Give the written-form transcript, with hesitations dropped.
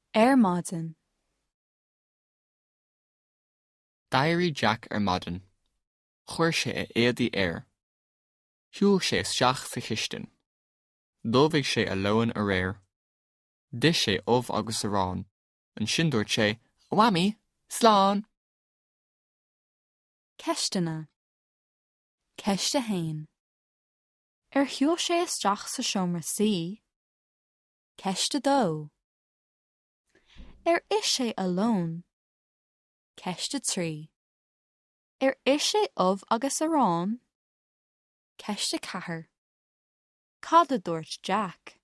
Maidin. D'éirí Jack Maidin. Chuir sé a éadaí air. Shiúil sé isteach sa chiste. Dómhaigh sé a leabhain a réir. Dis sé agus a rán. An sin dúirt sé, Whammy, slán! Ceistena. Ceiste hain. Shiúil sé isteach sa seomra sí. Ceiste dó. Is sé alone. Ceiste trí. Is sé agus a rán. Ceiste cathair. Cad a dúirt Jack.